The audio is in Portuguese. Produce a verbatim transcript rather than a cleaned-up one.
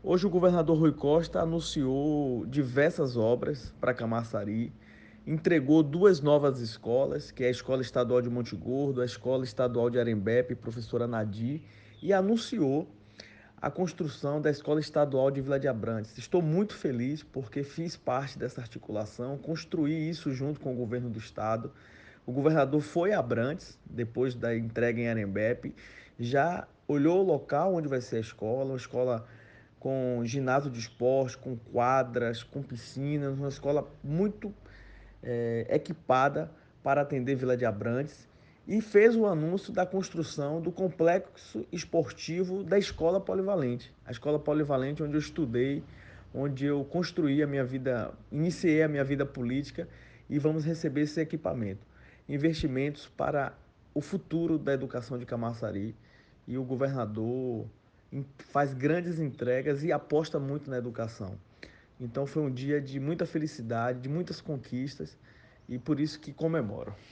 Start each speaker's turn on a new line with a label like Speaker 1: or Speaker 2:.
Speaker 1: Hoje o governador Rui Costa anunciou diversas obras para Camaçari, entregou duas novas escolas, que é a Escola Estadual de Monte Gordo, a Escola Estadual de Arembepe, professora Nadir, e anunciou a construção da Escola Estadual de Vila de Abrantes. Estou muito feliz porque fiz parte dessa articulação, construí isso junto com o governo do estado. O governador foi a Abrantes, depois da entrega em Arembepe, já olhou o local onde vai ser a escola, uma escola com ginásio de esporte, com quadras, com piscinas, uma escola muito é, equipada para atender Vila de Abrantes, e fez o anúncio da construção do complexo esportivo da Escola Polivalente. A Escola Polivalente onde eu estudei, onde eu construí a minha vida, iniciei a minha vida política, e vamos receber esse equipamento. Investimentos para o futuro da educação de Camaçari, e o governador faz grandes entregas e aposta muito na educação. Então foi um dia de muita felicidade, de muitas conquistas, e por isso que comemoro.